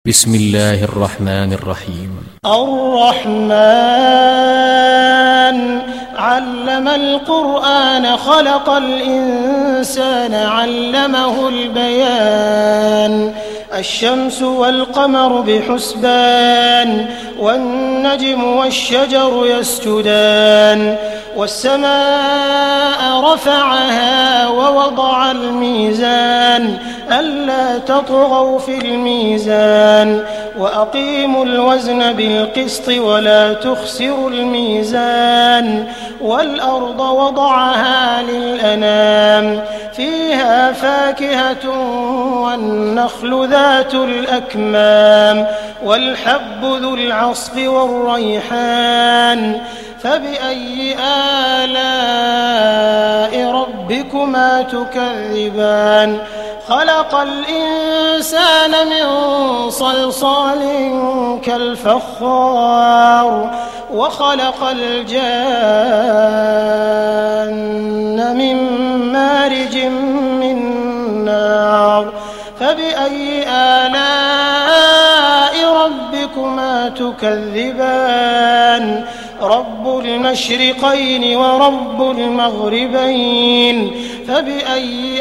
بسم الله الرحمن الرحيم. الرحمن علم القرآن خلق الإنسان علمه البيان الشمس والقمر بحسبان والنجم والشجر يسجدان والسماء رفعها ووضع الميزان ألا تطغوا في الميزان وأقيموا الوزن بالقسط ولا تخسروا الميزان والأرض وضعها للأنام فيها فاكهة والنخل ذات الأكمام والحب ذو العصف والريحان فبأي آلاء ربكما تكذبان خلق الإنسان من صلصال كالفخار وخلق الجان من مارج من نار فبأي آلاء ربكما تكذبان رب المشرقين ورب المغربين فبأي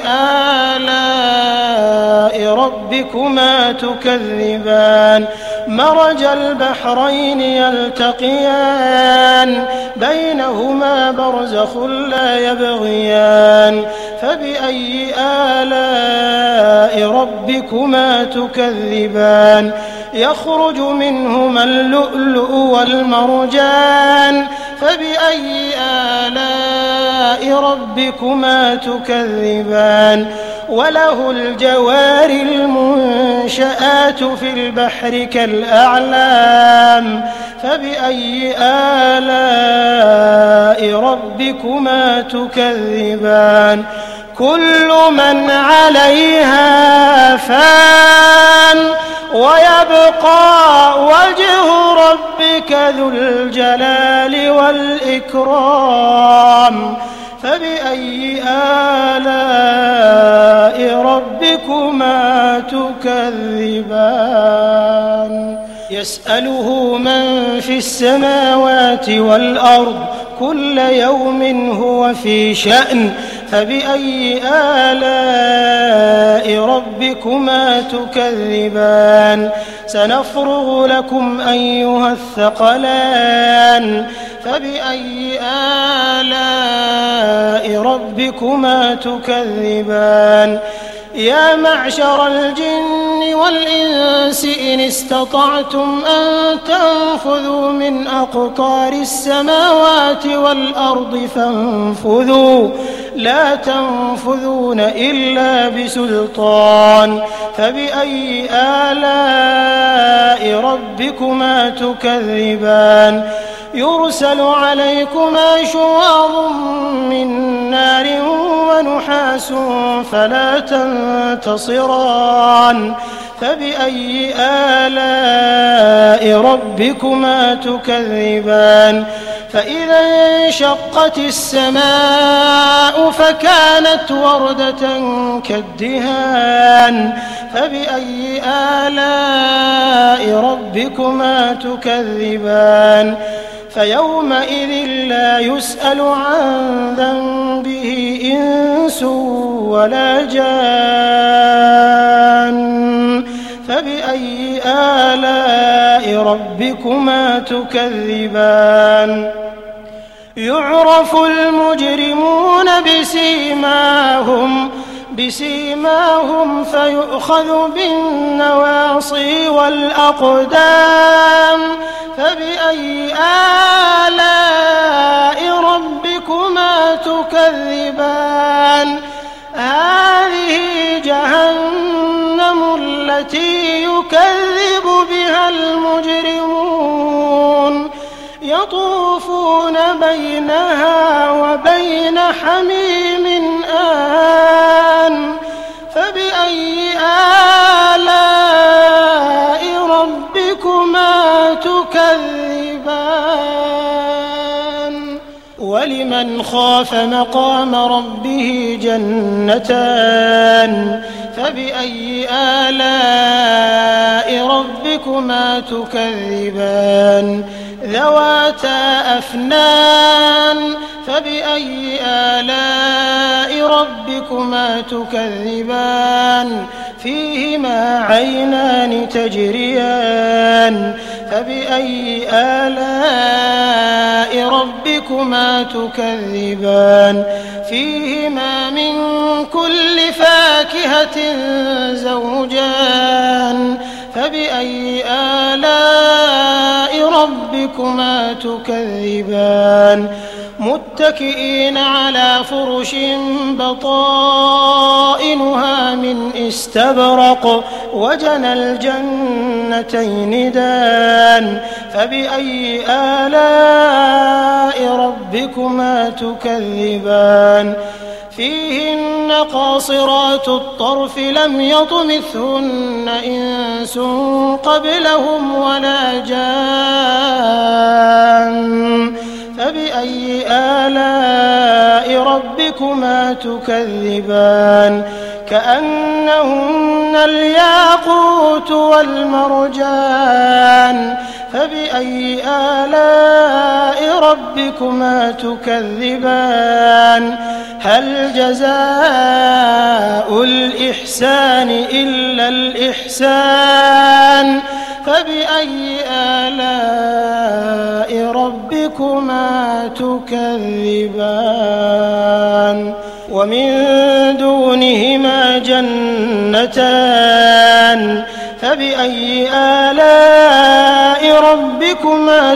آلاء ربكما تكذبان مرج البحرين يلتقيان بينهما برزخ لا يبغيان فبأي آلاء ربكما تكذبان يخرج منهما اللؤلؤ والمرجان فبأي آلاء ربكما تكذبان وله الجوار المنشآت في البحر كالأعلام فبأي آلاء ربكما تكذبان كل من عليها فان ويبقى وجه ربك ذو الجلال والإكرام فبأي آلاء ربكما تكذبان يسأله من في السماوات والأرض كل يوم هو في شأن فبأي آلاء ربكما تكذبان سنفرغ لكم أيها الثقلان فبأي آلاء ربكما تكذبان يا معشر الجن والإنس إن استطعتم أن تنفذوا من أقطار السماوات والأرض فانفذوا لا تنفذون إلا بسلطان فبأي آلاء ربكما تكذبان يرسل عليكما شواظ من نار ونحاس فلا تنتصران فبأي آلاء ربكما تكذبان فإذا انشقت السماء فكانت وردة كالدهان فبأي آلاء ربكما تكذبان فيومئذ لا يسأل عن ذنبه إنس ولا جان فبأي آلاء ربكما تكذبان يعرف المجرمون بسيماهم فيؤخذ بالنواصي والأقدام فبأي آلاء ربكما تكذبان هذه جهنم التي يكذب بها المجرمون يطوفون بينها وبين حميم آن فبأي آلاء ربكما تكذبان ولمن خاف مقام ربه جنتان فبأي آلاء ربكما ربكما تكذبان ذواتا أفنان فبأي آلاء ربكما تكذبان فيهما عينان تجريان فبأي آلاء ربكما تكذبان فيهما من كل فاكهة زوجان فبأي آلاء ربكما تكذبان متكئين على فرش بطائنها من استبرق وجنى الجنتين دان فبأي آلاء ربكما تكذبان فيهن قاصرات الطرف لم يطمثهن إنس قبلهم ولا جان فبأي آلاء ربكما تكذبان كأنهن الياقوت والمرجان فبأي آلاء ربكما تكذبان هل جزاء الإحسان إلا الإحسان فبأي آلاء ربكما تكذبان ومن دونهما جنتان فبأي آلاء ربكما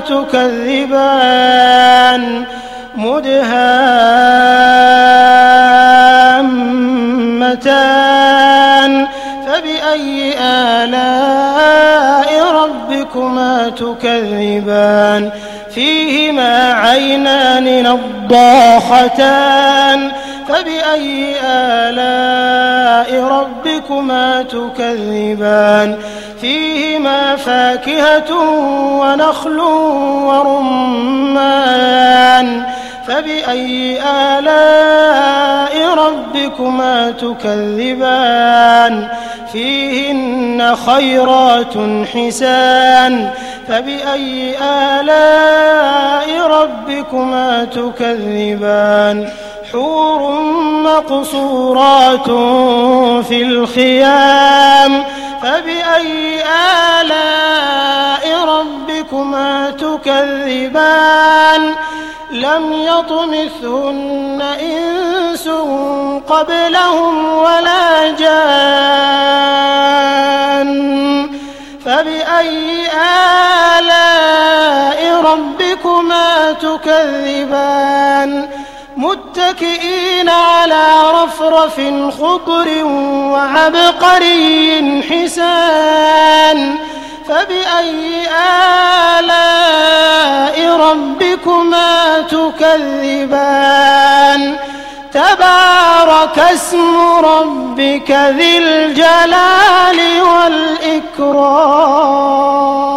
تكذبان مدهامتان فبأي آلاء ربكما تكذبان فيهما عينان نضاختان فبأي آلاء ربكما تكذبان فيهما فاكهة ونخل ورمان فبأي آلاء ربكما تكذبان فيهن خيرات حسان فبأي آلاء ربكما تكذبان حور مقصورات في الخيام فبأي آلاء ربكما تكذبان لم يطمثهن إنس قبلهم ولا جان فبأي آلاء ربكما تكذبان متكئين على رفرف خضر وعبقري حسان فبأي آلاء ربكما تكذبان تبارك اسم ربك ذي الجلال والإكرام